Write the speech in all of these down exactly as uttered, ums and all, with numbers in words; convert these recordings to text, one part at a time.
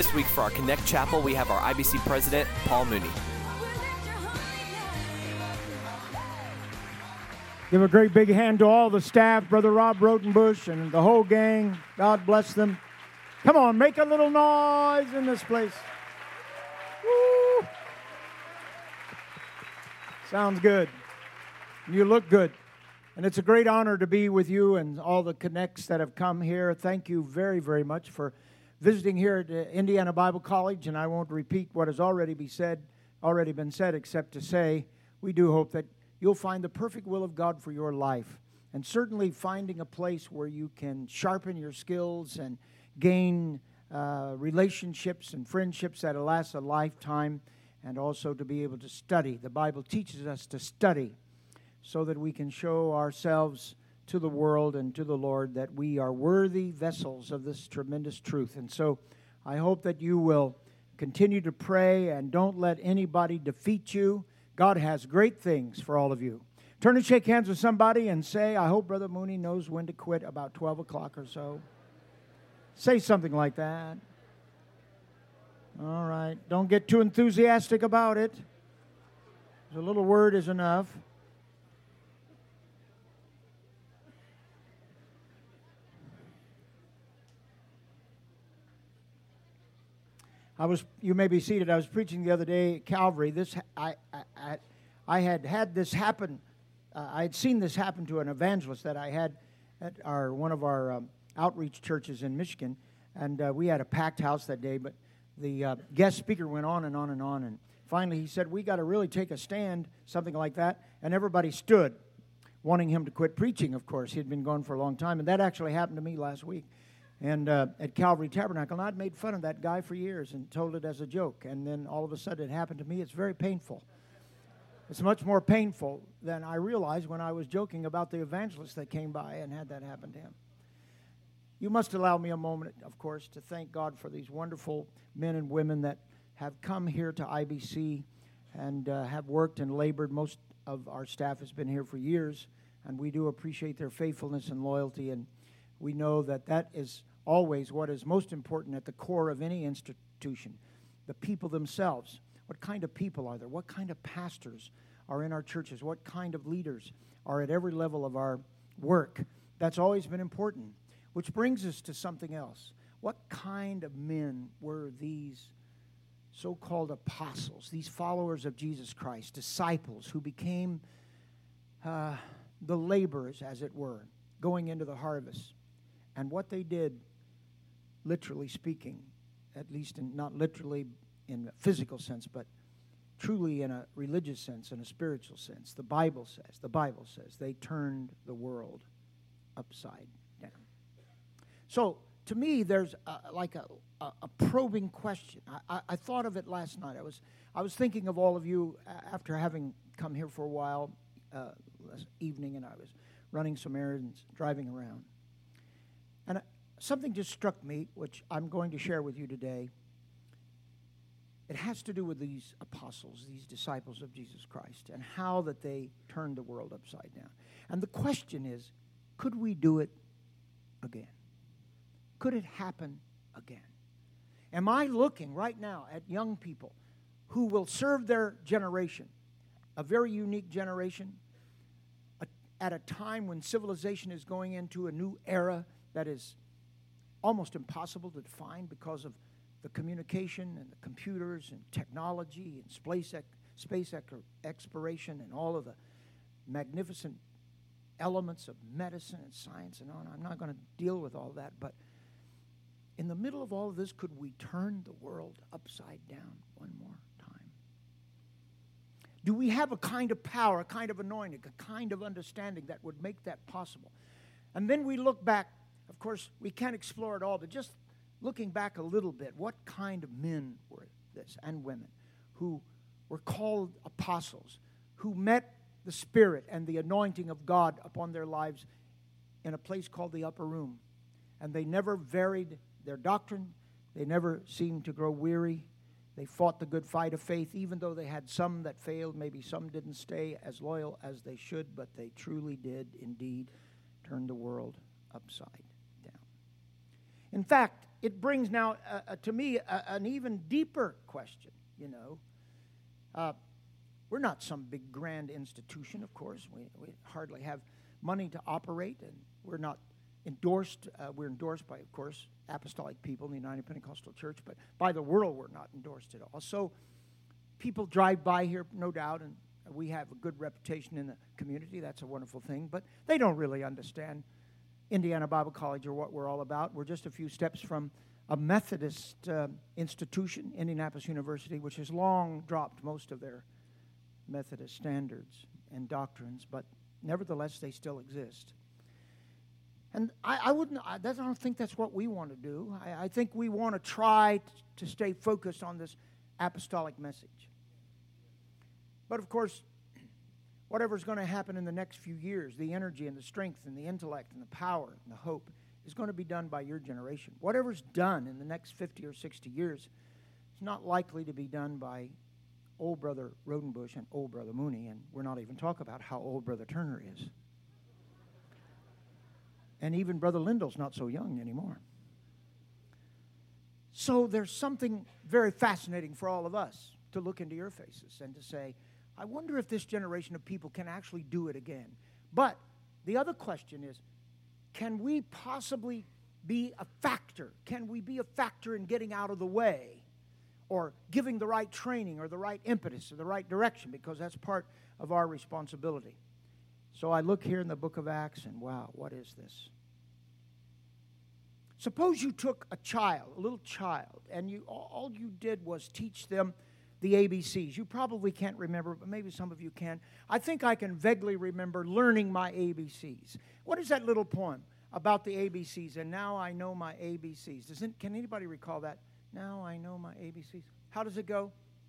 This week for our Connect Chapel, we have our I B C president, Paul Mooney. Give a great big hand to all the staff, Brother Rob Rotenbush and the whole gang. God bless them. Come on, make a little noise in this place. Woo! Sounds good. You look good. And it's a great honor to be with you and all the connects that have come here. Thank you very, very much for visiting here at Indiana Bible College. And I won't repeat what has already been said, already been said, except to say we do hope that you'll find the perfect will of God for your life. And certainly finding a place where you can sharpen your skills and gain uh, relationships and friendships that will last a lifetime, and also to be able to study. The Bible teaches us to study so that we can show ourselves to the world and to the Lord that we are worthy vessels of this tremendous truth. And so I hope that you will continue to pray and don't let anybody defeat you. God has great things for all of you. Turn and shake hands with somebody and say, I hope Brother Mooney knows when to quit about twelve o'clock or so. Say something like that. All right. Don't get too enthusiastic about it. A little word is enough. I was, you may be seated. I was preaching the other day at Calvary. This, I, I, I, I had had this happen. Uh, I had seen this happen to an evangelist that I had at our one of our um, outreach churches in Michigan, and uh, we had a packed house that day. But the uh, guest speaker went on and on and on, and finally he said, "We got to really take a stand," something like that. And everybody stood, wanting him to quit preaching. Of course, he had been gone for a long time, and that actually happened to me last week. And uh, at Calvary Tabernacle, and I'd made fun of that guy for years and told it as a joke. And then all of a sudden it happened to me. It's very painful. It's much more painful than I realized when I was joking about the evangelist that came by and had that happen to him. You must allow me a moment, of course, to thank God for these wonderful men and women that have come here to I B C and uh, have worked and labored. Most of our staff has been here for years, and we do appreciate their faithfulness and loyalty. And we know that that is always what is most important at the core of any institution, the people themselves. What kind of people are there? What kind of pastors are in our churches? What kind of leaders are at every level of our work? That's always been important, which brings us to something else. What kind of men were these so-called apostles, these followers of Jesus Christ, disciples who became uh, the laborers, as it were, going into the harvest? And what they did, literally speaking, at least in, not literally in a physical sense, but truly in a religious sense, in a spiritual sense. The Bible says, the Bible says, they turned the world upside down. So, to me, there's a, like a, a, a probing question. I, I, I thought of it last night. I was I was thinking of all of you after having come here for a while uh, last evening, and I was running some errands, driving around. And something just struck me, which I'm going to share with you today. It has to do with these apostles, these disciples of Jesus Christ, and how that they turned the world upside down. And the question is, could we do it again? Could it happen again? Am I looking right now at young people who will serve their generation, a very unique generation, a, at a time when civilization is going into a new era that is almost impossible to define because of the communication and the computers and technology and space, ec- space ec- exploration and all of the magnificent elements of medicine and science and on. I'm not going to deal with all that, but in the middle of all of this, could we turn the world upside down one more time? Do we have a kind of power, a kind of anointing, a kind of understanding that would make that possible? And then we look back. Of course, we can't explore it all, but just looking back a little bit, what kind of men were this, and women, who were called apostles, who met the Spirit and the anointing of God upon their lives in a place called the upper room. And they never varied their doctrine. They never seemed to grow weary. They fought the good fight of faith, even though they had some that failed. Maybe some didn't stay as loyal as they should, but they truly did indeed turn the world upside down. In fact, it brings now, uh, uh, to me, uh, an even deeper question, you know. Uh, we're not some big grand institution, of course. We, we hardly have money to operate, and we're not endorsed. Uh, we're endorsed by, of course, apostolic people in the United Pentecostal Church, but by the world we're not endorsed at all. So people drive by here, no doubt, and we have a good reputation in the community. That's a wonderful thing, but they don't really understand Indiana Bible College or what we're all about. We're just a few steps from a Methodist uh, institution, Indianapolis University, which has long dropped most of their Methodist standards and doctrines, but nevertheless, they still exist. And I, I wouldn't. I, I don't think that's what we want to do. I, I think we want to try t- to stay focused on this apostolic message. But of course, whatever's going to happen in the next few years, the energy and the strength and the intellect and the power and the hope is going to be done by your generation. Whatever's done in the next fifty or sixty years is not likely to be done by old brother Rodenbush and old brother Mooney, and we're not even talking about how old brother Turner is. And even brother Lindell's not so young anymore. So there's something very fascinating for all of us to look into your faces and to say, I wonder if this generation of people can actually do it again. But the other question is, can we possibly be a factor? Can we be a factor in getting out of the way or giving the right training or the right impetus or the right direction? Because that's part of our responsibility. So I look here in the book of Acts and wow, what is this? Suppose you took a child, a little child, and you all you did was teach them the A B Cs. You probably can't remember, but maybe some of you can. I think I can vaguely remember learning my A B Cs. What is that little poem about the A B Cs? And now I know my A B Cs. Does it, can anybody recall that? Now I know my A B Cs. How does it go?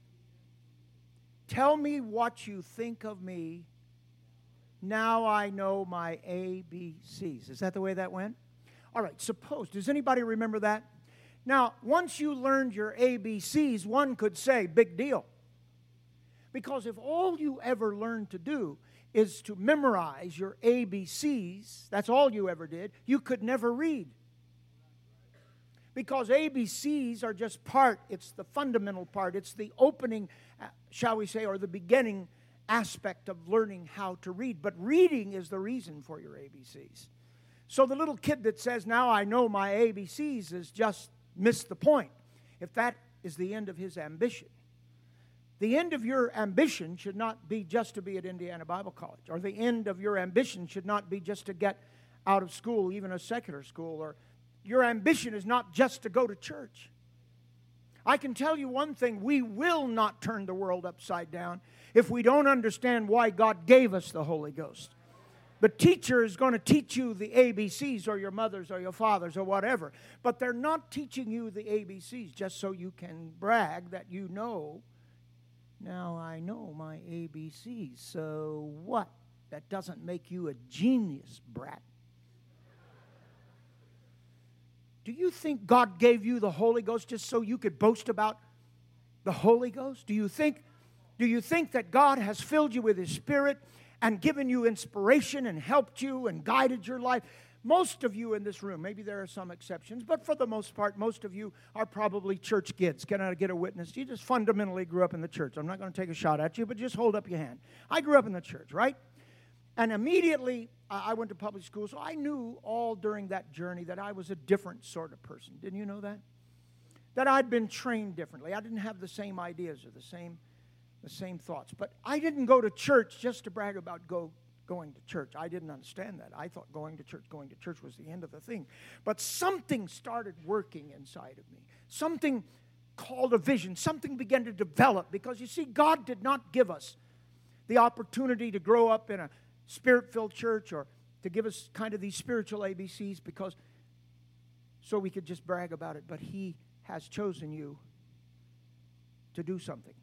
Tell me what you think of me. Now I know my A B Cs. Is that the way that went? All right, suppose, does anybody remember that? Now, once you learned your A B Cs, one could say, big deal. Because if all you ever learned to do is to memorize your A B Cs, that's all you ever did, you could never read. Because A B Cs are just part, it's the fundamental part, it's the opening, shall we say, or the beginning aspect of learning how to read. But reading is the reason for your A B Cs. So the little kid that says, now I know my A B Cs, has just missed the point. If that is the end of his ambition. The end of your ambition should not be just to be at Indiana Bible College. Or the end of your ambition should not be just to get out of school, even a secular school. Or your ambition is not just to go to church. I can tell you one thing, we will not turn the world upside down if we don't understand why God gave us the Holy Ghost. The teacher is going to teach you the A B Cs, or your mothers or your fathers or whatever. But they're not teaching you the A B Cs just so you can brag that you know. Now I know my A B Cs. So what? That doesn't make you a genius, brat. Do you think God gave you the Holy Ghost just so you could boast about the Holy Ghost? Do you think, do you think that God has filled you with His Spirit and given you inspiration and helped you and guided your life? Most of you in this room, maybe there are some exceptions, but for the most part, most of you are probably church kids. Can I get a witness? You just fundamentally grew up in the church. I'm not going to take a shot at you, but just hold up your hand. I grew up in the church, right? And immediately, I went to public school, so I knew all during that journey that I was a different sort of person. Didn't you know that? That I'd been trained differently. I didn't have the same ideas or the same the same thoughts. But I didn't go to church just to brag about go, going to church. I didn't understand that. I thought going to church, going to church was the end of the thing. But something started working inside of me. Something called a vision. Something began to develop. Because you see, God did not give us the opportunity to grow up in a Spirit-filled church or to give us kind of these spiritual A B Cs because so we could just brag about it. But He has chosen you to do something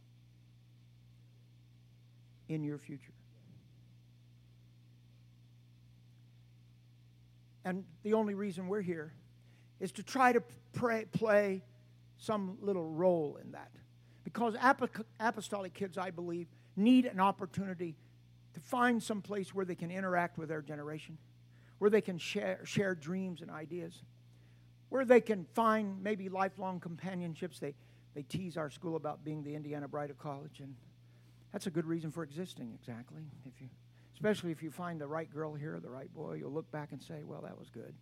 in your future. And the only reason we're here is to try to pray, play some little role in that. Because apostolic kids, I believe, need an opportunity to find some place where they can interact with their generation, where they can share, share dreams and ideas, where they can find maybe lifelong companionships. They, they tease our school about being the Indiana Bride of College, and that's a good reason for existing, exactly. If you, especially if you find the right girl here, the right boy, you'll look back and say, well, that was good.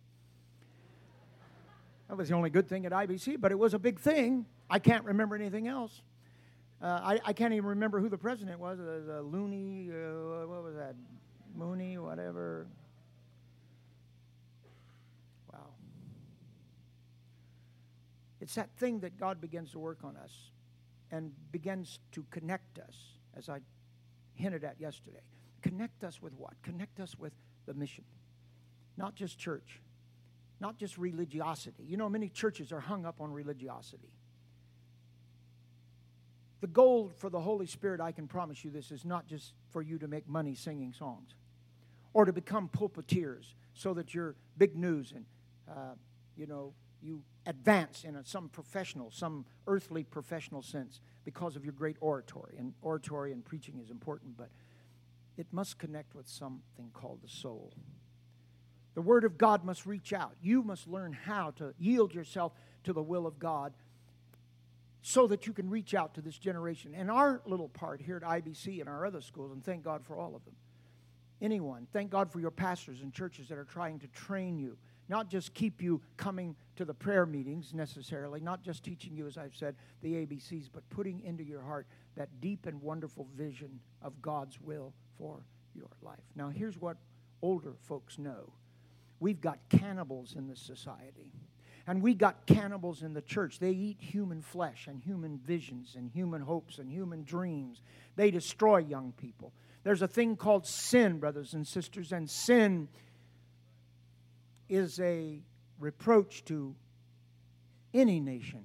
That was the only good thing at I B C, but it was a big thing. I can't remember anything else. Uh, I, I can't even remember who the president was. It was uh, Looney, uh, what was that? Mooney, whatever. Wow. It's that thing that God begins to work on us and begins to connect us, as I hinted at yesterday. Connect us with what? Connect us with the mission. Not just church. Not just religiosity. You know, many churches are hung up on religiosity. The goal for the Holy Spirit, I can promise you this, is not just for you to make money singing songs or to become pulpiteers so that you're big news and, uh, you know, you advance in a, some professional, some earthly professional sense because of your great oratory. And oratory and preaching is important, but it must connect with something called the soul. The Word of God must reach out. You must learn how to yield yourself to the will of God so that you can reach out to this generation. And our little part here at I B C and our other schools, and thank God for all of them. Anyone, thank God for your pastors and churches that are trying to train you, not just keep you coming to the prayer meetings necessarily, not just teaching you, as I've said, the A B Cs, but putting into your heart that deep and wonderful vision of God's will for your life. Now, here's what older folks know. We've got cannibals in this society. And we got cannibals in the church. They eat human flesh and human visions and human hopes and human dreams. They destroy young people. There's a thing called sin, brothers and sisters, and sin is a reproach to any nation.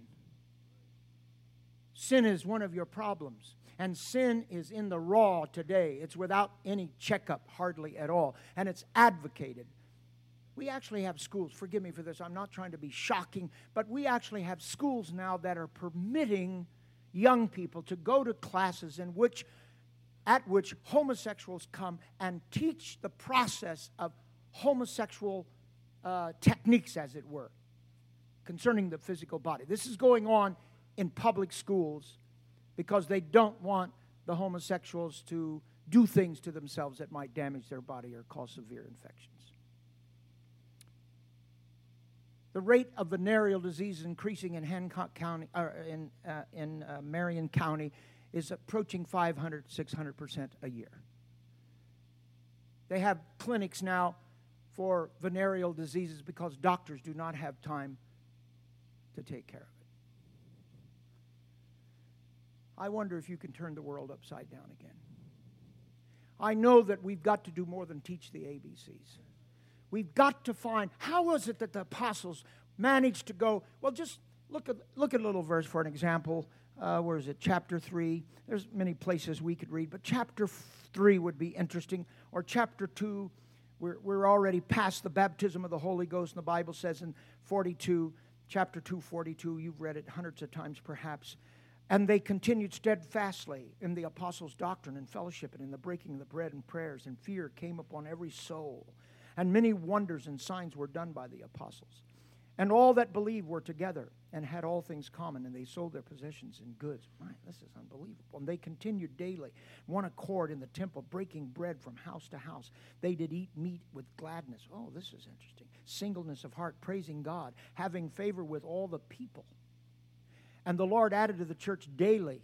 Sin is one of your problems. And sin is in the raw today. It's without any checkup, hardly at all. And it's advocated. We actually have schools, forgive me for this, I'm not trying to be shocking, but we actually have schools now that are permitting young people to go to classes in which, at which homosexuals come and teach the process of homosexual uh, techniques, as it were, concerning the physical body. This is going on in public schools because they don't want the homosexuals to do things to themselves that might damage their body or cause severe infections. The rate of venereal disease is increasing in Hancock County, uh, in uh, in uh, Marion County, is approaching five hundred, six hundred percent a year. They have clinics now for venereal diseases because doctors do not have time to take care of it. I wonder if you can turn the world upside down again. I know that we've got to do more than teach the A B Cs. We've got to find, how was it that the apostles managed to go, well, just look at look at a little verse for an example. Uh, where is it? Chapter three. There's many places we could read, but chapter three would be interesting. Or chapter two, we're, we're already past the baptism of the Holy Ghost, and the Bible says in forty-two, chapter two, forty-two, you've read it hundreds of times perhaps. And they continued steadfastly in the apostles' doctrine and fellowship and in the breaking of the bread and prayers, and fear came upon every soul. And many wonders and signs were done by the apostles. And all that believed were together and had all things common, and they sold their possessions and goods. My, this is unbelievable. And they continued daily, one accord in the temple, breaking bread from house to house. They did eat meat with gladness. Oh, this is interesting. Singleness of heart, praising God, having favor with all the people. And the Lord added to the church daily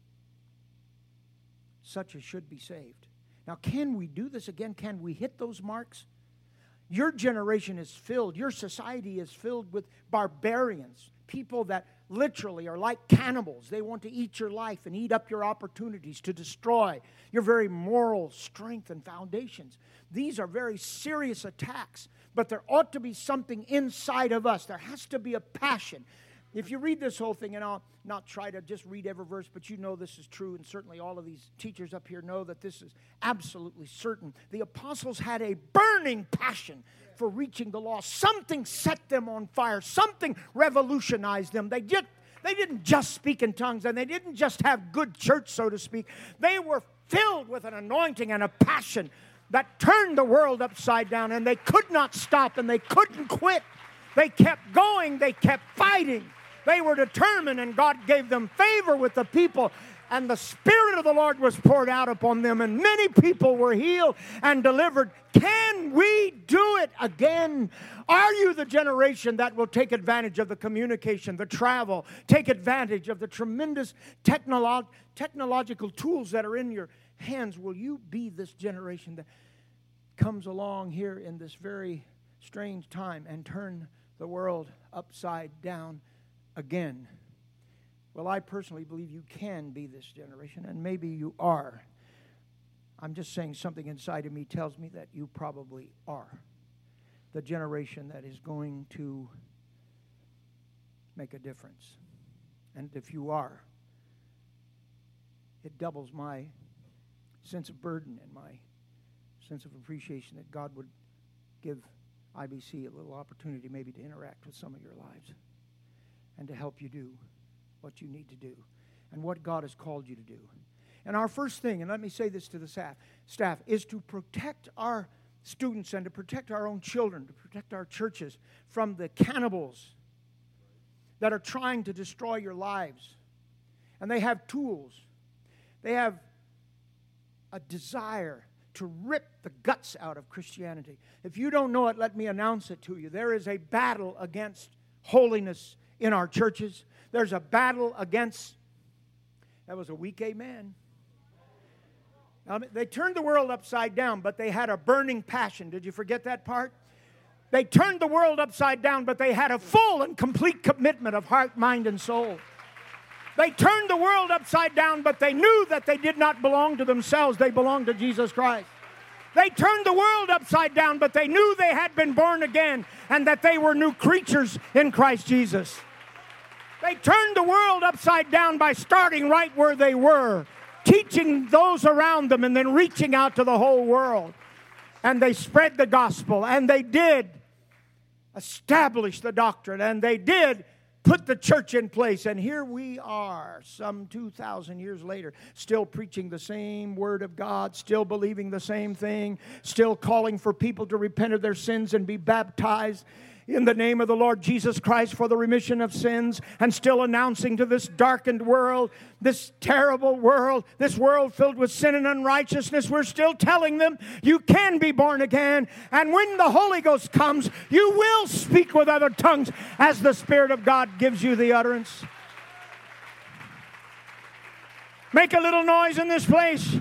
such as should be saved. Now, can we do this again? Can we hit those marks? Your generation is filled, your society is filled with barbarians, people that literally are like cannibals. They want to eat your life and eat up your opportunities, to destroy your very moral strength and foundations. These are very serious attacks, but there ought to be something inside of us. There has to be a passion. If you read this whole thing, and I'll not try to just read every verse, but you know this is true, and certainly all of these teachers up here know that this is absolutely certain. The apostles had a burning passion for reaching the lost. Something set them on fire. Something revolutionized them. They just, they didn't just speak in tongues, and they didn't just have good church, so to speak. They were filled with an anointing and a passion that turned the world upside down, and they could not stop, and they couldn't quit. They kept going. They kept fighting. They were determined, and God gave them favor with the people. And the Spirit of the Lord was poured out upon them, and many people were healed and delivered. Can we do it again? Are you the generation that will take advantage of the communication, the travel, take advantage of the tremendous technolo- technological tools that are in your hands? Will you be this generation that comes along here in this very strange time and turn the world upside down again? Well, I personally believe you can be this generation, and maybe you are. I'm just saying something inside of me tells me that you probably are the generation that is going to make a difference. And if you are, it doubles my sense of burden and my sense of appreciation that God would give I B C a little opportunity maybe to interact with some of your lives and to help you do what you need to do and what God has called you to do. And our first thing, and let me say this to the staff, staff is to protect our students and to protect our own children, to protect our churches from the cannibals that are trying to destroy your lives. And they have tools. They have a desire to rip the guts out of Christianity. If you don't know it, let me announce it to you. There is a battle against holiness in our churches. There's a battle against, that was a weak amen. Now, they turned the world upside down, but they had a burning passion. Did you forget that part? They turned the world upside down, but they had a full and complete commitment of heart, mind, and soul. They turned the world upside down, but they knew that they did not belong to themselves. They belonged to Jesus Christ. They turned the world upside down, but they knew they had been born again and that they were new creatures in Christ Jesus. They turned the world upside down by starting right where they were, teaching those around them and then reaching out to the whole world. And they spread the gospel, and they did establish the doctrine, and they did put the church in place. And here we are, some two thousand years later, still preaching the same word of God, still believing the same thing, still calling for people to repent of their sins and be baptized in the name of the Lord Jesus Christ for the remission of sins, and still announcing to this darkened world, this terrible world, this world filled with sin and unrighteousness, we're still telling them you can be born again, and when the Holy Ghost comes, you will speak with other tongues as the Spirit of God gives you the utterance. Make a little noise in this place.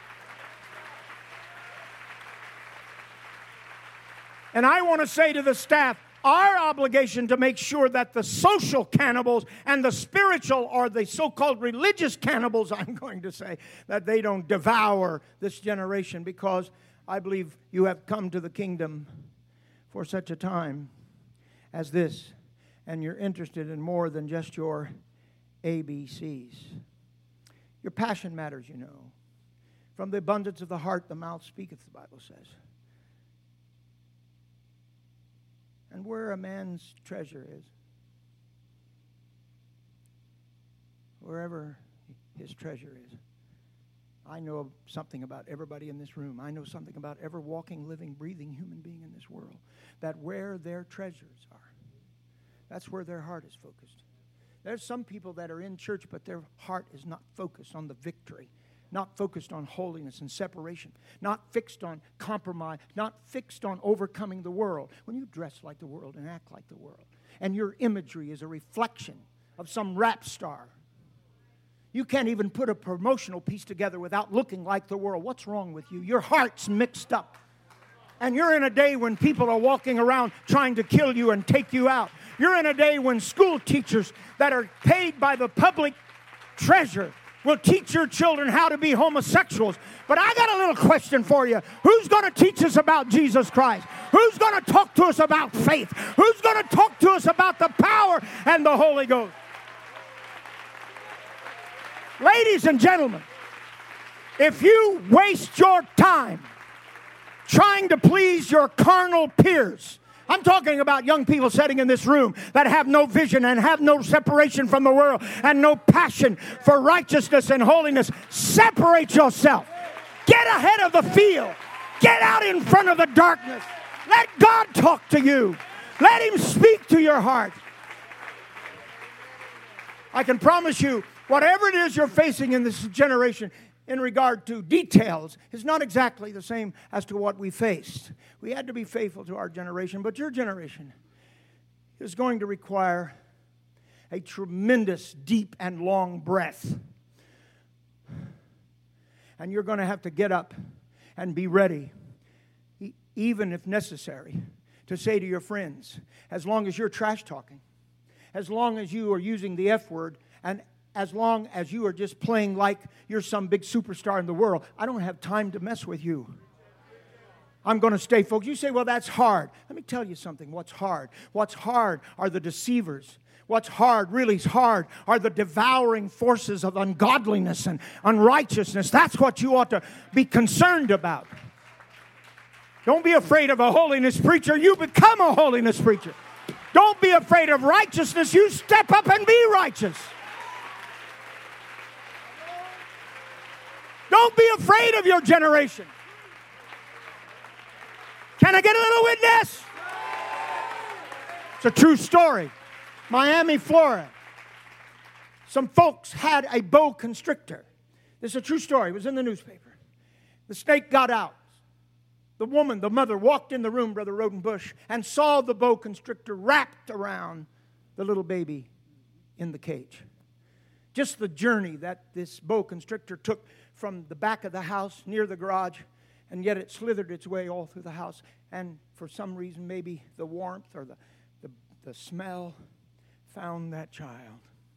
And I want to say to the staff, our obligation to make sure that the social cannibals and the spiritual, or the so-called religious cannibals, I'm going to say, that they don't devour this generation, because I believe you have come to the kingdom for such a time as this, and you're interested in more than just your A B Cs. Your passion matters, you know. From the abundance of the heart, the mouth speaketh, the Bible says. And where a man's treasure is, wherever his treasure is. I know something about everybody in this room. I know something about every walking, living, breathing human being in this world. That where their treasures are, that's where their heart is focused. There's some people that are in church, but their heart is not focused on the victory. Not focused on holiness and separation. Not fixed on compromise. Not fixed on overcoming the world. When you dress like the world and act like the world, and your imagery is a reflection of some rap star, you can't even put a promotional piece together without looking like the world. What's wrong with you? Your heart's mixed up. And you're in a day when people are walking around trying to kill you and take you out. You're in a day when school teachers that are paid by the public treasure will teach your children how to be homosexuals. But I got a little question for you. Who's going to teach us about Jesus Christ? Who's going to talk to us about faith? Who's going to talk to us about the power and the Holy Ghost? Ladies and gentlemen, if you waste your time trying to please your carnal peers, I'm talking about young people sitting in this room that have no vision and have no separation from the world and no passion for righteousness and holiness. Separate yourself. Get ahead of the field. Get out in front of the darkness. Let God talk to you. Let Him speak to your heart. I can promise you, whatever it is you're facing in this generation in regard to details is not exactly the same as to what we faced. We had to be faithful to our generation, but your generation is going to require a tremendous, deep, and long breath. And you're going to have to get up and be ready, e- even if necessary, to say to your friends, as long as you're trash talking, as long as you are using the F word, and as long as you are just playing like you're some big superstar in the world, I don't have time to mess with you. I'm going to stay focused. You say, well, that's hard. Let me tell you something. What's hard? What's hard are the deceivers. What's hard, really hard, are the devouring forces of ungodliness and unrighteousness. That's what you ought to be concerned about. Don't be afraid of a holiness preacher. You become a holiness preacher. Don't be afraid of righteousness. You step up and be righteous. Don't be afraid of your generation. Can I get a little witness? It's a true story. Miami, Florida. Some folks had a boa constrictor. This is a true story. It was in the newspaper. The snake got out. The woman, the mother, walked in the room, Brother Rodenbush, and saw the boa constrictor wrapped around the little baby in the cage. Just the journey that this boa constrictor took from the back of the house near the garage, and yet it slithered its way all through the house. And for some reason, maybe the warmth or the, the, the smell found that child.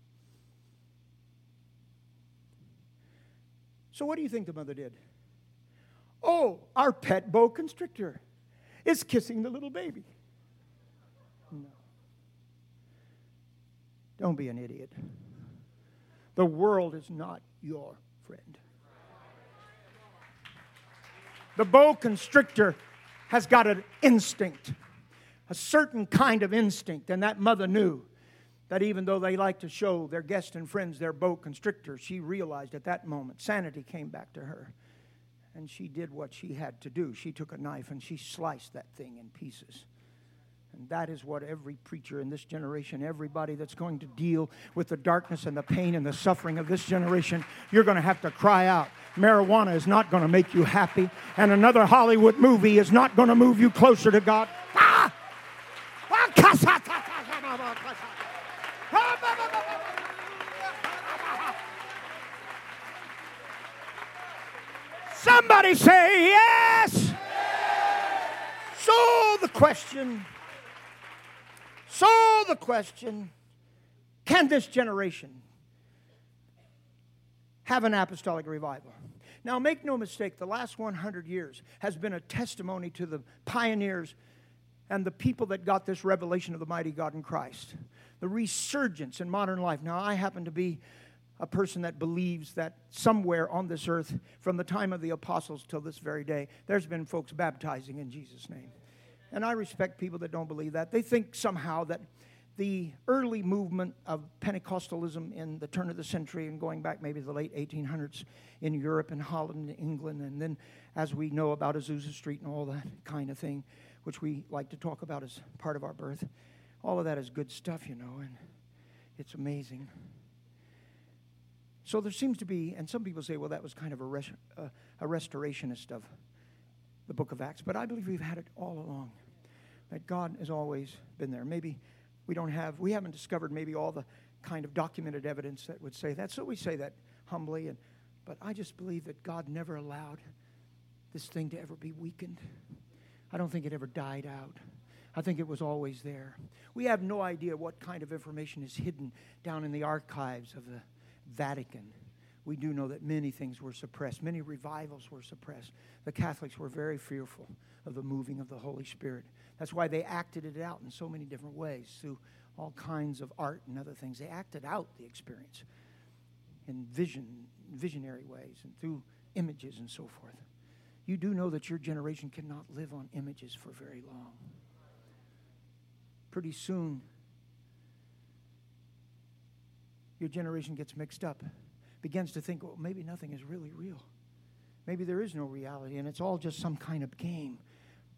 So what do you think the mother did? Oh, our pet boa constrictor is kissing the little baby. No. Don't be an idiot. The world is not your friend. The boa constrictor has got an instinct, a certain kind of instinct, and that mother knew that even though they like to show their guests and friends their boa constrictor, she realized at that moment sanity came back to her, and she did what she had to do. She took a knife and she sliced that thing in pieces. And that is what every preacher in this generation, everybody that's going to deal with the darkness and the pain and the suffering of this generation, you're going to have to cry out. Marijuana is not going to make you happy, and another Hollywood movie is not going to move you closer to God. Ah! Somebody say yes. So the question, so the question, can this generation have an apostolic revival? Now, make no mistake, the last one hundred years has been a testimony to the pioneers and the people that got this revelation of the mighty God in Christ. The resurgence in modern life. Now, I happen to be a person that believes that somewhere on this earth, from the time of the apostles till this very day, there's been folks baptizing in Jesus' name. And I respect people that don't believe that. They think somehow that the early movement of Pentecostalism in the turn of the century and going back maybe the late eighteen hundreds in Europe and Holland and England, and then as we know about Azusa Street and all that kind of thing, which we like to talk about as part of our birth, all of that is good stuff, you know, and it's amazing. So there seems to be, and some people say, well, that was kind of a, res- uh, a restorationist of the book of Acts. But I believe we've had it all along, that God has always been there. Maybe we don't have, we haven't discovered maybe all the kind of documented evidence that would say that. So we say that humbly. And but I just believe that God never allowed this thing to ever be weakened. I don't think it ever died out. I think it was always there. We have no idea what kind of information is hidden down in the archives of the Vatican. We do know that many things were suppressed. Many revivals were suppressed. The Catholics were very fearful of the moving of the Holy Spirit. That's why they acted it out in so many different ways, through all kinds of art and other things. They acted out the experience in vision, visionary ways, and through images and so forth. You do know that your generation cannot live on images for very long. Pretty soon, your generation gets mixed up, begins to think, well, maybe nothing is really real. Maybe there is no reality, and it's all just some kind of game.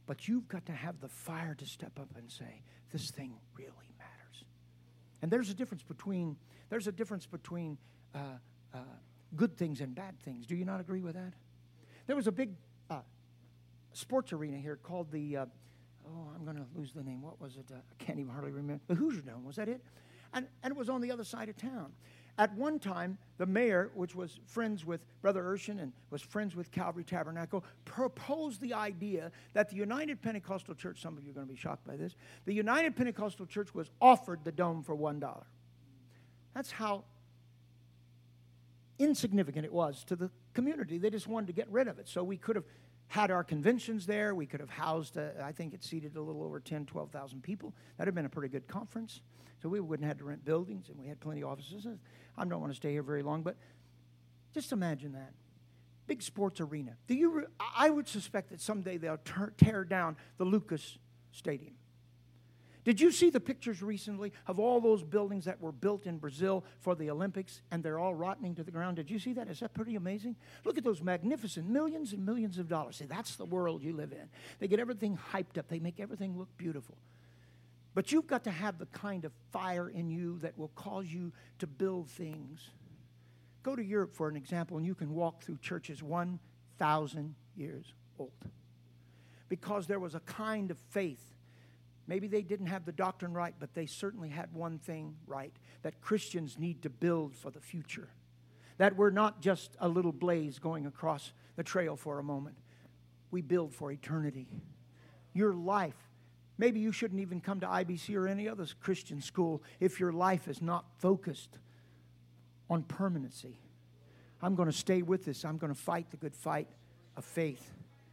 But you've got to have the fire to step up and say, this thing really matters. And there's a difference between, there's a difference between uh, uh, good things and bad things. Do you not agree with that? There was a big uh, sports arena here called the, uh, oh, I'm going to lose the name. What was it? Uh, I can't even hardly remember. The Hoosier Dome, was that it? And, and it was on the other side of town. At one time, the mayor, which was friends with Brother Urshan and was friends with Calvary Tabernacle, proposed the idea that the United Pentecostal Church, some of you are going to be shocked by this, the United Pentecostal Church was offered the dome for one dollar. That's how insignificant it was to the community. They just wanted to get rid of it. So we could have had our conventions there. We could have housed, uh, I think it seated a little over ten, twelve thousand people. That would have been a pretty good conference. So we wouldn't have had to rent buildings, and we had plenty of offices. I don't want to stay here very long, but just imagine that. Big sports arena. Do you? Re- I would suspect that someday they'll ter- tear down the Lucas Stadium. Did you see the pictures recently of all those buildings that were built in Brazil for the Olympics, and they're all rotting to the ground? Did you see that? Is that pretty amazing? Look at those magnificent millions and millions of dollars. See, that's the world you live in. They get everything hyped up. They make everything look beautiful. But you've got to have the kind of fire in you that will cause you to build things. Go to Europe, for an example, and you can walk through churches one thousand years old. Because there was a kind of faith. Maybe they didn't have the doctrine right, but they certainly had one thing right, that Christians need to build for the future. That we're not just a little blaze going across the trail for a moment. We build for eternity. Your life. Maybe you shouldn't even come to I B C or any other Christian school if your life is not focused on permanency. I'm going to stay with this. I'm going to fight the good fight of faith.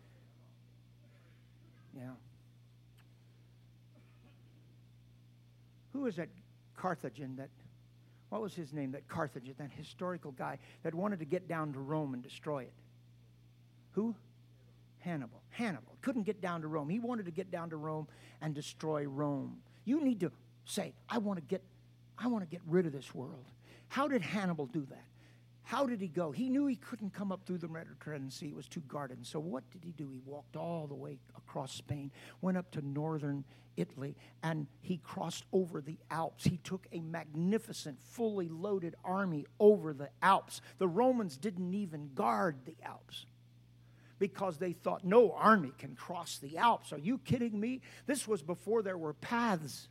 Yeah. Who is that Carthaginian that, what was his name, that Carthaginian, that historical guy that wanted to get down to Rome and destroy it? Who? Hannibal. Hannibal couldn't get down to Rome. He wanted to get down to Rome and destroy Rome. You need to say, I want to get, I want to get rid of this world. How did Hannibal do that? How did he go? He knew he couldn't come up through the Mediterranean Sea. It was too guarded. So what did he do? He walked all the way across Spain, went up to northern Italy, and he crossed over the Alps. He took a magnificent, fully loaded army over the Alps. The Romans didn't even guard the Alps, because they thought, no army can cross the Alps. Are you kidding me? This was before there were paths.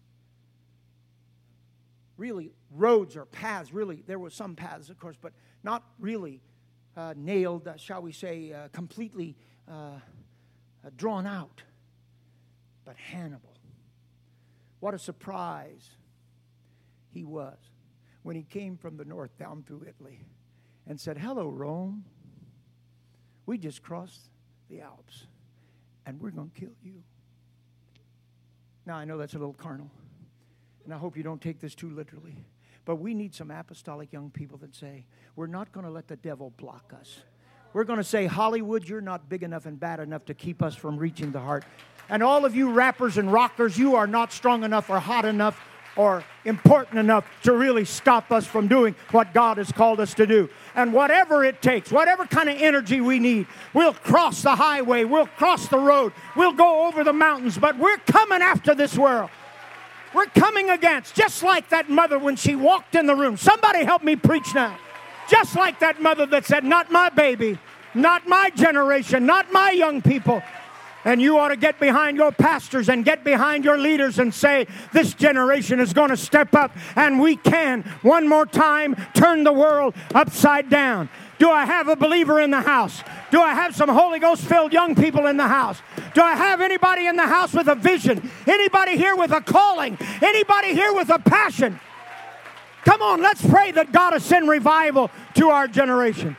Really, roads or paths, really. There were some paths, of course, but not really uh, nailed, uh, shall we say, uh, completely uh, uh, drawn out. But Hannibal, what a surprise he was when he came from the north down through Italy and said, hello, Rome. We just crossed the Alps, and we're going to kill you. Now, I know that's a little carnal, and I hope you don't take this too literally, but we need some apostolic young people that say, we're not going to let the devil block us. We're going to say, Hollywood, you're not big enough and bad enough to keep us from reaching the heart. And all of you rappers and rockers, you are not strong enough or hot enough or important enough to really stop us from doing what God has called us to do. And whatever it takes, whatever kind of energy we need, we'll cross the highway, we'll cross the road, we'll go over the mountains, but we're coming after this world. We're coming against, just like that mother when she walked in the room. Somebody help me preach now. Just like that mother that said, not my baby, not my generation, not my young people. And you ought to get behind your pastors and get behind your leaders and say, this generation is going to step up, and we can, one more time, turn the world upside down. Do I have a believer in the house? Do I have some Holy Ghost-filled young people in the house? Do I have anybody in the house with a vision? Anybody here with a calling? Anybody here with a passion? Come on, let's pray that God will send revival to our generation.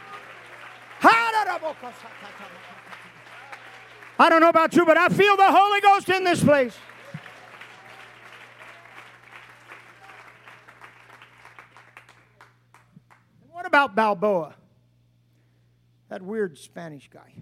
I don't know about you, but I feel the Holy Ghost in this place. What about Balboa? That weird Spanish guy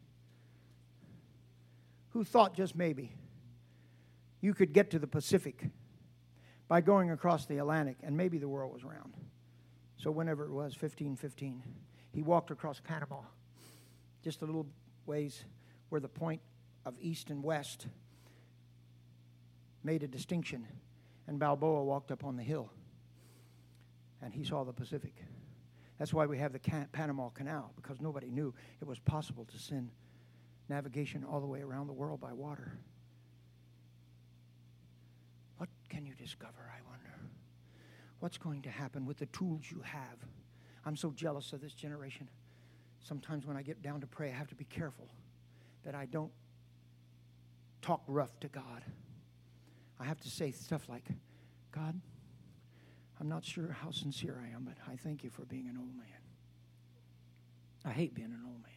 who thought just maybe you could get to the Pacific by going across the Atlantic, and maybe the world was round. So whenever it was, fifteen fifteen, he walked across Panama, just a little ways where the point of East and West made a distinction, and Balboa walked up on the hill, and he saw the Pacific. That's why we have the Can- Panama Canal, because nobody knew it was possible to send navigation all the way around the world by water. What can you discover, I wonder? What's going to happen with the tools you have? I'm so jealous of this generation. Sometimes when I get down to pray, I have to be careful that I don't talk rough to God. I have to say stuff like, God, I'm not sure how sincere I am, but I thank you for being an old man. I hate being an old man.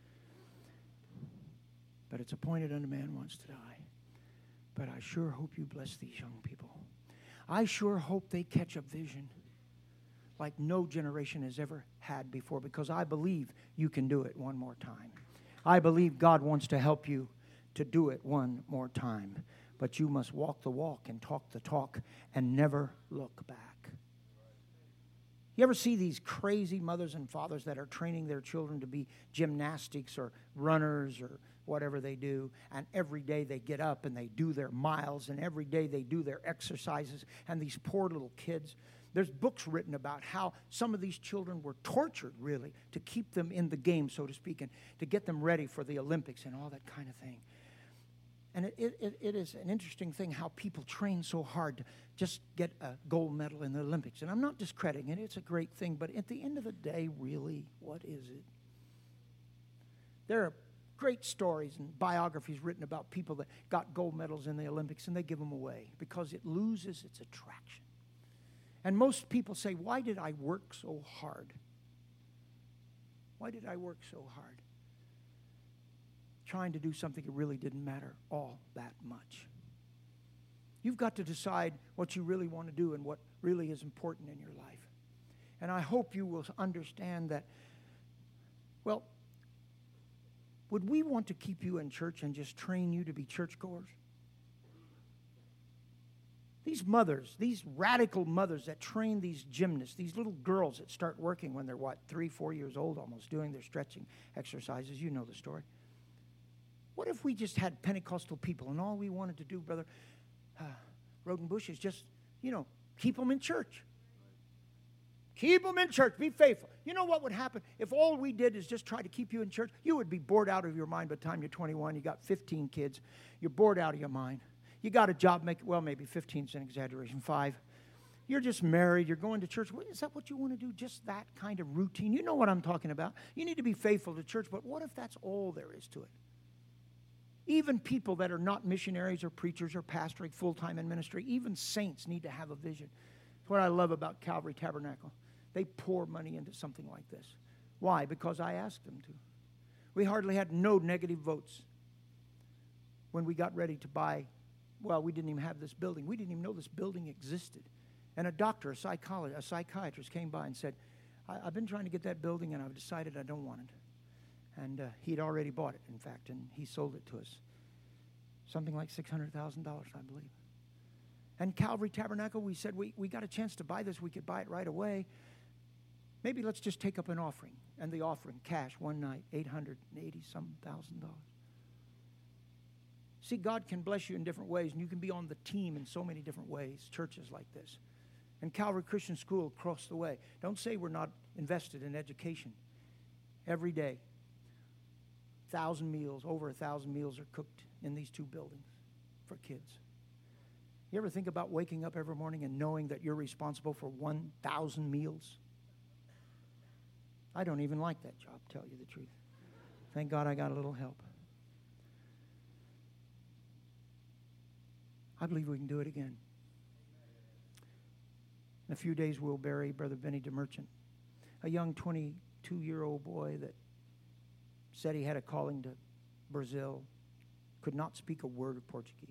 But it's appointed unto man once to die. But I sure hope you bless these young people. I sure hope they catch a vision like no generation has ever had before, because I believe you can do it one more time. I believe God wants to help you to do it one more time. But you must walk the walk and talk the talk and never look back. You ever see these crazy mothers and fathers that are training their children to be gymnastics or runners or whatever they do, and every day they get up and they do their miles, and every day they do their exercises, and these poor little kids, there's books written about how some of these children were tortured, really, to keep them in the game, so to speak, and to get them ready for the Olympics and all that kind of thing. And it, it, it is an interesting thing how people train so hard to just get a gold medal in the Olympics. And I'm not discrediting it. It's a great thing. But at the end of the day, really, what is it? There are great stories and biographies written about people that got gold medals in the Olympics, and they give them away because it loses its attraction. And most people say, why did I work so hard? Why did I work so hard? Trying to do something that really didn't matter all that much. You've got to decide what you really want to do and what really is important in your life. And I hope you will understand that, well, would we want to keep you in church and just train you to be churchgoers? These mothers, these radical mothers that train these gymnasts, these little girls that start working when they're, what, three, four years old almost, doing their stretching exercises. You know the story. What if we just had Pentecostal people and all we wanted to do, Brother uh, Rodenbush, is just, you know, keep them in church. Keep them in church. Be faithful. You know what would happen? If all we did is just try to keep you in church, you would be bored out of your mind by the time you're twenty-one. You got fifteen kids. You're bored out of your mind. You got a job, make well, maybe fifteen is an exaggeration, five. You're just married. You're going to church. Is that what you want to do? Just that kind of routine? You know what I'm talking about. You need to be faithful to church, but what if that's all there is to it? Even people that are not missionaries or preachers or pastoring full-time in ministry, even saints need to have a vision. That's what I love about Calvary Tabernacle. They pour money into something like this. Why? Because I asked them to. We hardly had no negative votes when we got ready to buy. Well, we didn't even have this building. We didn't even know this building existed. And a doctor, a psychologist, a psychiatrist came by and said, I, I've been trying to get that building, and I've decided I don't want it. And uh, he'd already bought it, in fact, and he sold it to us. Something like six hundred thousand dollars, I believe. And Calvary Tabernacle, we said, we, we got a chance to buy this. We could buy it right away. Maybe let's just take up an offering. And the offering, cash, one night, eight hundred eighty some thousand dollars. See, God can bless you in different ways, and you can be on the team in so many different ways, churches like this. And Calvary Christian School across the way. Don't say we're not invested in education. Every day, thousand meals, over a thousand meals are cooked in these two buildings for kids. You ever think about waking up every morning and knowing that you're responsible for one thousand meals? I don't even like that job, tell you the truth. Thank God I got a little help. I believe we can do it again. In a few days, we'll bury Brother Benny DeMerchant, a young twenty-two-year-old boy that said he had a calling to Brazil, could not speak a word of Portuguese.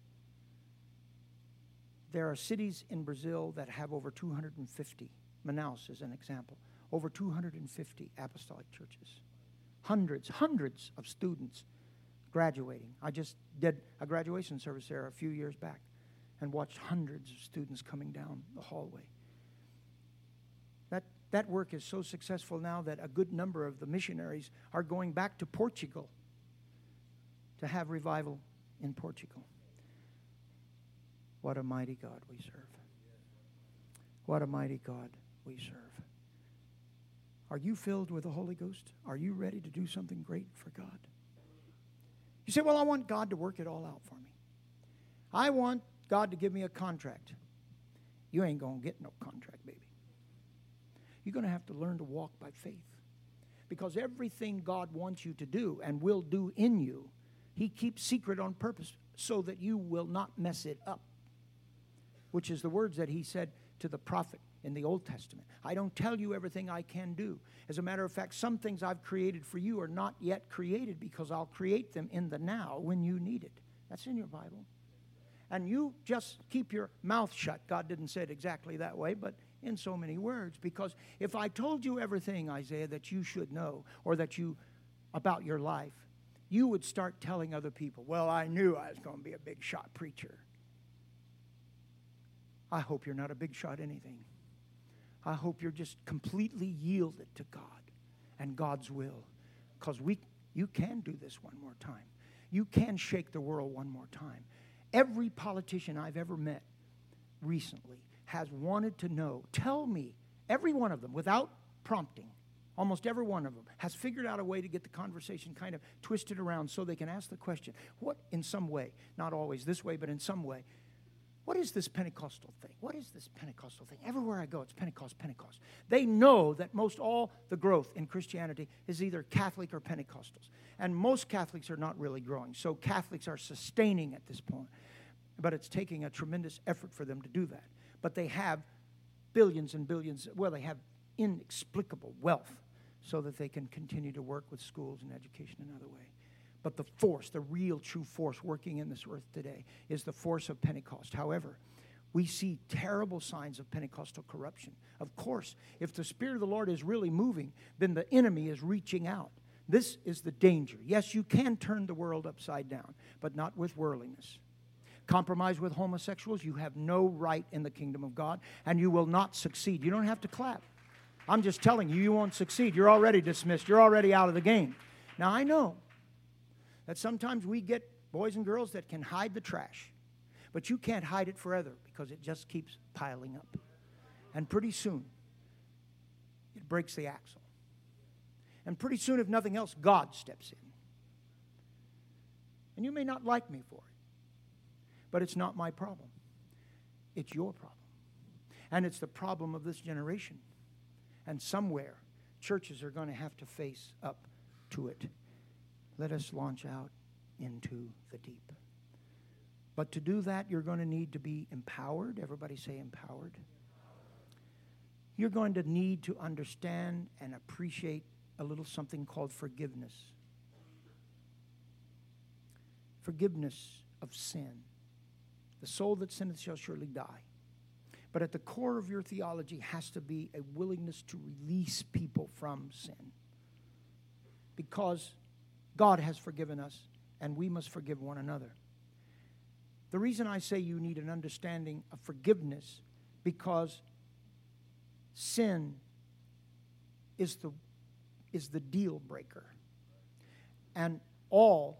There are cities in Brazil that have over two hundred fifty. Manaus is an example. Over two hundred fifty apostolic churches. Hundreds, hundreds of students graduating. I just did a graduation service there a few years back and watched hundreds of students coming down the hallway. That, that work is so successful now that a good number of the missionaries are going back to Portugal to have revival in Portugal. What a mighty God we serve. What a mighty God we serve. Are you filled with the Holy Ghost? Are you ready to do something great for God? You say, well, I want God to work it all out for me. I want God to give me a contract. You ain't going to get no contract, baby. You're going to have to learn to walk by faith. Because everything God wants you to do and will do in you, He keeps secret on purpose so that you will not mess it up. Which is the words that He said to the prophet in the Old Testament. I don't tell you everything I can do. As a matter of fact, some things I've created for you are not yet created because I'll create them in the now when you need it. That's in your Bible. And you just keep your mouth shut. God didn't say it exactly that way, but in so many words. Because if I told you everything, Isaiah, that you should know or that you, about your life, you would start telling other people, well, I knew I was going to be a big shot preacher. I hope you're not a big shot anything. I hope you're just completely yielded to God and God's will. Because we, you can do this one more time. You can shake the world one more time. Every politician I've ever met recently has wanted to know, tell me, every one of them, without prompting, almost every one of them has figured out a way to get the conversation kind of twisted around so they can ask the question, what in some way, not always this way, but in some way, what is this Pentecostal thing? What is this Pentecostal thing? Everywhere I go, it's Pentecost, Pentecost. They know that most all the growth in Christianity is either Catholic or Pentecostals. And most Catholics are not really growing. So Catholics are sustaining at this point. But it's taking a tremendous effort for them to do that. But they have billions and billions, well, they have inexplicable wealth so that they can continue to work with schools and education another way. But the force, the real true force working in this earth today is the force of Pentecost. However, we see terrible signs of Pentecostal corruption. Of course, if the Spirit of the Lord is really moving, then the enemy is reaching out. This is the danger. Yes, you can turn the world upside down, but not with worldliness. Compromise with homosexuals, you have no right in the kingdom of God, and you will not succeed. You don't have to clap. I'm just telling you, you won't succeed. You're already dismissed. You're already out of the game. Now, I know that sometimes we get boys and girls that can hide the trash. But you can't hide it forever because it just keeps piling up. And pretty soon, it breaks the axle. And pretty soon, if nothing else, God steps in. And you may not like me for it. But it's not my problem. It's your problem. And it's the problem of this generation. And somewhere, churches are going to have to face up to it. Let us launch out into the deep. But to do that, you're going to need to be empowered. Everybody say empowered. You're going to need to understand and appreciate a little something called forgiveness. Forgiveness of sin. The soul that sinneth shall surely die. But at the core of your theology has to be a willingness to release people from sin. Because God has forgiven us, and we must forgive one another. The reason I say you need an understanding of forgiveness, because sin is the, is the deal breaker. And all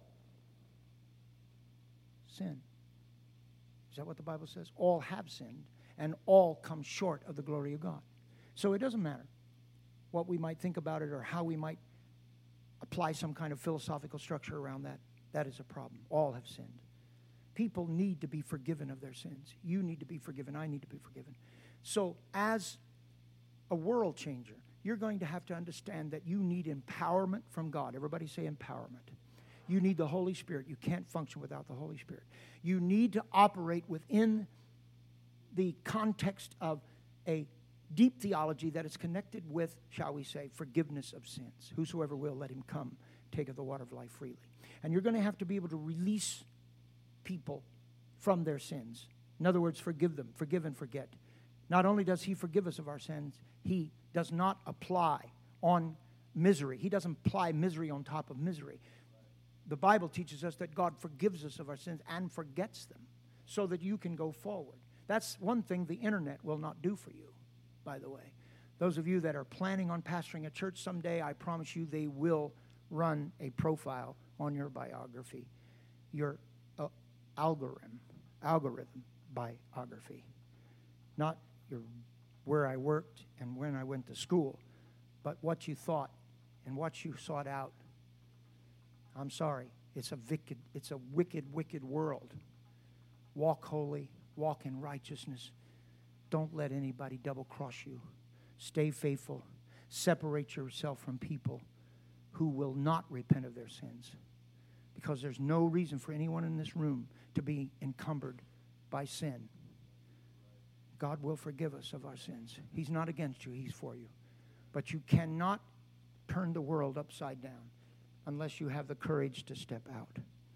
sin. Is that what the Bible says? All have sinned, and all come short of the glory of God. So it doesn't matter what we might think about it or how we might apply some kind of philosophical structure around that. That is a problem. All have sinned. People need to be forgiven of their sins. You need to be forgiven. I need to be forgiven. So as a world changer, you're going to have to understand that you need empowerment from God. Everybody say empowerment. You need the Holy Spirit. You can't function without the Holy Spirit. You need to operate within the context of a deep theology that is connected with, shall we say, forgiveness of sins. Whosoever will, let him come, take of the water of life freely. And you're going to have to be able to release people from their sins. In other words, forgive them, forgive and forget. Not only does He forgive us of our sins, He does not apply on misery. He doesn't apply misery on top of misery. The Bible teaches us that God forgives us of our sins and forgets them so that you can go forward. That's one thing the internet will not do for you, by the way. Those of you that are planning on pastoring a church someday, I promise you they will run a profile on your biography. your uh, algorithm, algorithm biography, not your where I worked and when I went to school, but what you thought and what you sought out. I'm sorry, it's a wicked, it's a wicked, wicked world. Walk holy, walk in righteousness. Don't let anybody double cross you. Stay faithful. Separate yourself from people who will not repent of their sins. Because there's no reason for anyone in this room to be encumbered by sin. God will forgive us of our sins. He's not against you, He's for you. But you cannot turn the world upside down unless you have the courage to step out.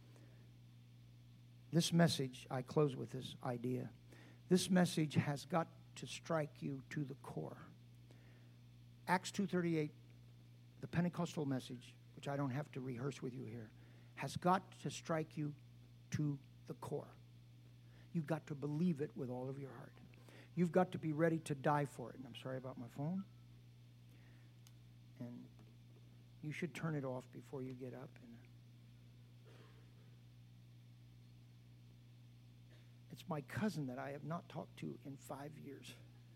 This message, I close with this idea. This message has got to strike you to the core. Acts two thirty-eight, the Pentecostal message, which I don't have to rehearse with you here, has got to strike you to the core. You've got to believe it with all of your heart. You've got to be ready to die for it. And I'm sorry about my phone. And you should turn it off before you get up. And it's my cousin that I have not talked to in five years.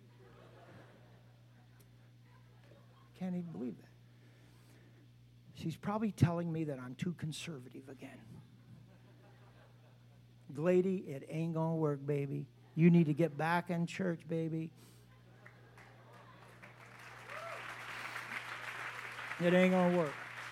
Can't even believe that. She's probably telling me that I'm too conservative again. Lady, it ain't gonna work, baby. You need to get back in church, baby. It ain't gonna work.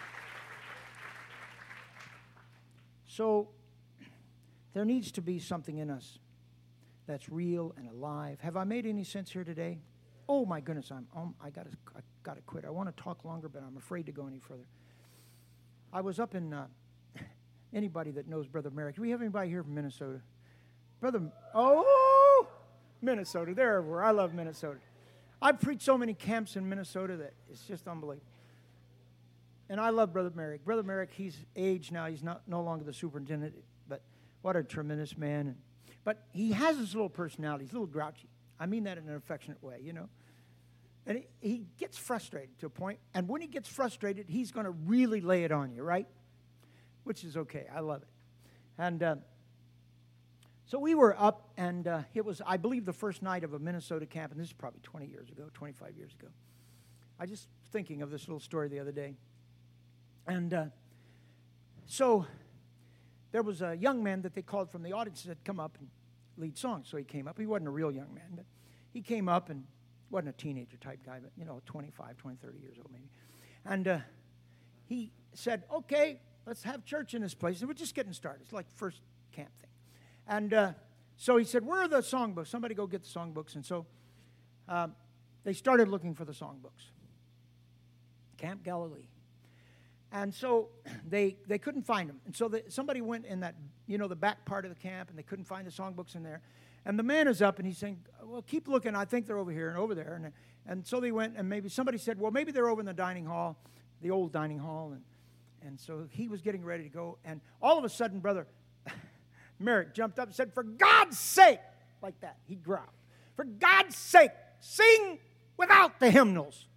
So, there needs to be something in us that's real and alive. Have I made any sense here today? Oh my goodness, I'm um, I gotta I gotta quit. I want to talk longer, but I'm afraid to go any further. I was up in uh, anybody that knows Brother Merrick. Do we have anybody here from Minnesota? Brother, oh, Minnesota. They're everywhere. I love Minnesota. I've preached so many camps in Minnesota that it's just unbelievable. And I love Brother Merrick. Brother Merrick, he's aged now. He's not no longer the superintendent, but what a tremendous man. And, but he has this little personality. He's a little grouchy. I mean that in an affectionate way, you know. And he, he gets frustrated to a point, and when he gets frustrated, he's going to really lay it on you, right? Which is okay. I love it. And uh, so we were up, and uh, it was, I believe, the first night of a Minnesota camp, and this is probably twenty years ago, twenty-five years ago. I just was thinking of this little story the other day. And uh, so there was a young man that they called from the audience that had come up and lead songs. So he came up. He wasn't a real young man, but he came up and wasn't a teenager type guy, but, you know, twenty-five, twenty, thirty years old maybe. And uh, he said, okay, let's have church in this place. And we're just getting started. It's like first camp thing. And uh, so he said, where are the songbooks? Somebody go get the songbooks. And so um, they started looking for the songbooks. Camp Galilee. And so they they couldn't find them. And so the, somebody went in that, you know, the back part of the camp, and they couldn't find the songbooks in there. And the man is up, and he's saying, well, keep looking. I think they're over here and over there. And, and so they went, and maybe somebody said, well, maybe they're over in the dining hall, the old dining hall. And, and so he was getting ready to go. And all of a sudden, Brother Merrick jumped up and said, for God's sake, like that. He growled. For God's sake, sing without the hymnals.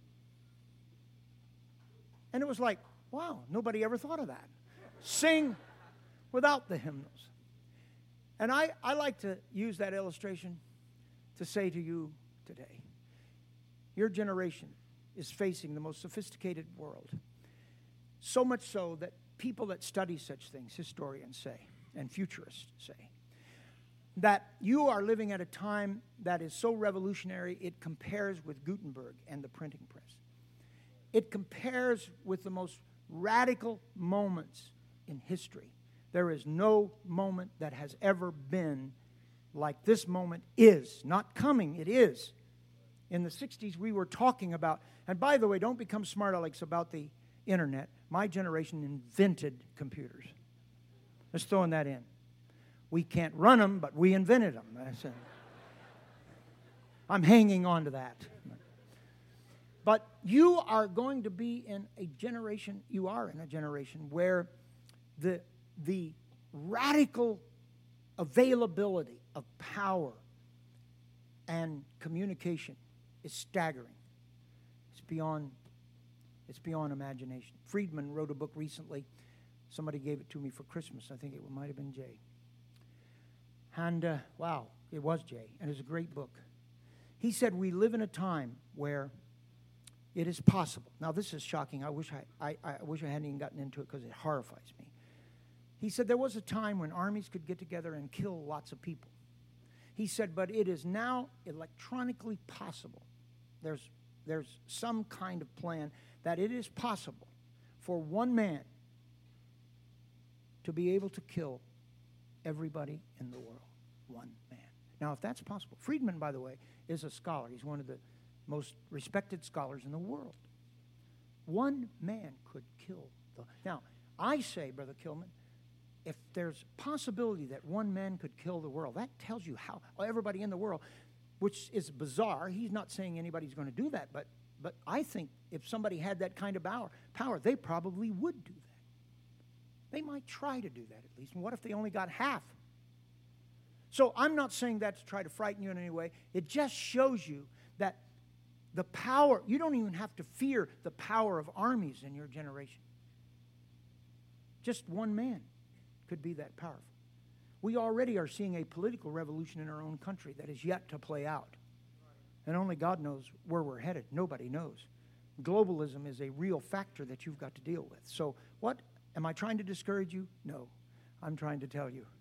And it was like, wow, nobody ever thought of that. Sing without the hymnals. And I, I like to use that illustration to say to you today, your generation is facing the most sophisticated world. So much so that people that study such things, historians say, and futurists say, that you are living at a time that is so revolutionary, it compares with Gutenberg and the printing press. It compares with the most radical moments in history. There is no moment that has ever been like this moment is. Not coming, it is. In the sixties, we were talking about, and by the way, don't become smart alecks about the internet. My generation invented computers. Let's throw that in. We can't run them, but we invented them. I'm hanging on to that. But you are going to be in a generation, you are in a generation where the, the radical availability of power and communication is staggering. It's beyond, it's beyond imagination. Friedman wrote a book recently Somebody gave it to me for Christmas. I think it might have been Jay. And, uh, wow, it was Jay, and it's a great book. He said, we live in a time where it is possible. Now, this is shocking. I wish I, I, I wish I hadn't even gotten into it because it horrifies me. He said there was a time when armies could get together and kill lots of people. He said, but it is now electronically possible. There's, there's some kind of plan that it is possible for one man to be able to kill everybody in the world. One man. Now, if that's possible, Friedman, by the way, is a scholar. He's one of the most respected scholars in the world. One man could kill the... Now, I say, Brother Kilman, if there's possibility that one man could kill the world, that tells you how everybody in the world, which is bizarre. He's not saying anybody's going to do that, but but I think if somebody had that kind of power, power, they probably would do that. They might try to do that at least. And what if they only got half? So I'm not saying that to try to frighten you in any way. It just shows you that the power, you don't even have to fear the power of armies in your generation. Just one man could be that powerful. We already are seeing a political revolution in our own country that is yet to play out. And only God knows where we're headed. Nobody knows. Globalism is a real factor that you've got to deal with. So what, am I trying to discourage you? No. I'm trying to tell you,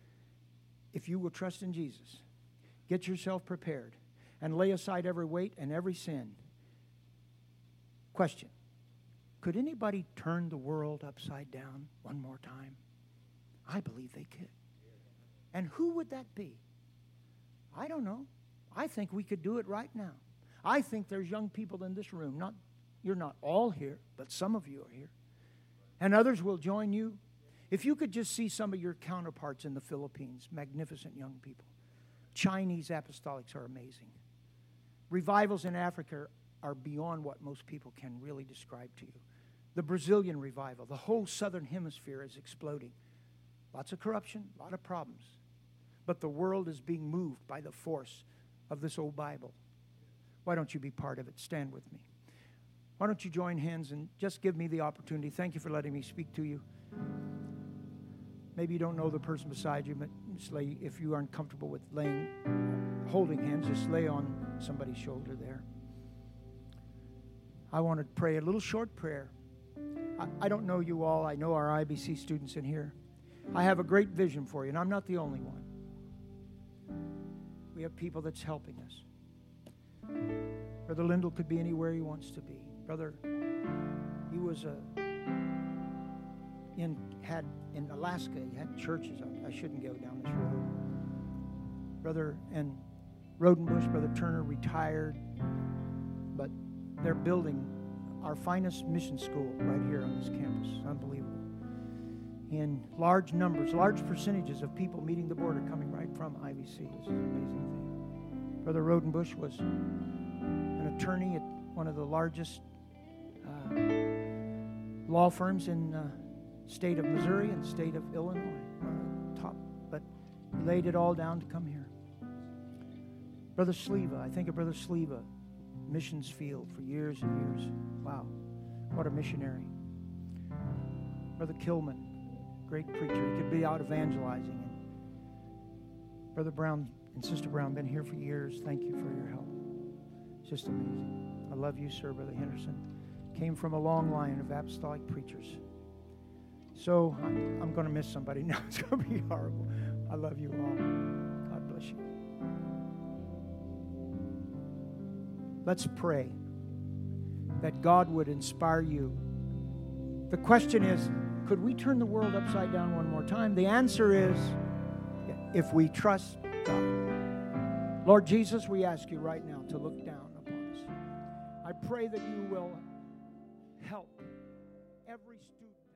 if you will trust in Jesus, get yourself prepared, and lay aside every weight and every sin. Question, could anybody turn the world upside down one more time? I believe they could. And who would that be? I don't know. I think we could do it right now. I think there's young people in this room. Not, you're not all here, but some of you are here. And others will join you. If you could just see some of your counterparts in the Philippines, magnificent young people. Chinese apostolics are amazing. Revivals in Africa are beyond what most people can really describe to you. The Brazilian revival, the whole southern hemisphere is exploding. Lots of corruption, a lot of problems. But the world is being moved by the force of this old Bible. Why don't you be part of it? Stand with me. Why don't you join hands and just give me the opportunity. Thank you for letting me speak to you. Maybe you don't know the person beside you, but just lay, if you aren't comfortable with laying, holding hands, just lay on somebody's shoulder there. I want to pray a little short prayer. I, I don't know you all. I know our I B C students in here. I have a great vision for you, and I'm not the only one. We have people that's helping us. Brother Lindell could be anywhere he wants to be. Brother, he was a, in had in Alaska, he had churches. I, I shouldn't go down this road. Brother and Rodenbush, Brother Turner retired, but they're building our finest mission school right here on this campus. Unbelievable. In large numbers, large percentages of people meeting the border coming right from I V C. This is an amazing thing. Brother Rodenbush was an attorney at one of the largest uh, law firms in the uh, state of Missouri and state of Illinois. Uh, top, but he laid it all down to come here. Brother Sleva, I think of Brother Sleva, missions field for years and years. Wow, what a missionary. Brother Kilman, great preacher. He could be out evangelizing. And Brother Brown and Sister Brown been here for years. Thank you for your help. It's just amazing. I love you, sir, Brother Henderson. Came from a long line of apostolic preachers. So I'm, I'm going to miss somebody now. It's going to be horrible. I love you all. God bless you. Let's pray that God would inspire you. The question is, could we turn the world upside down one more time? The answer is, if we trust God. Lord Jesus, we ask you right now to look down upon us. I pray that you will help every student.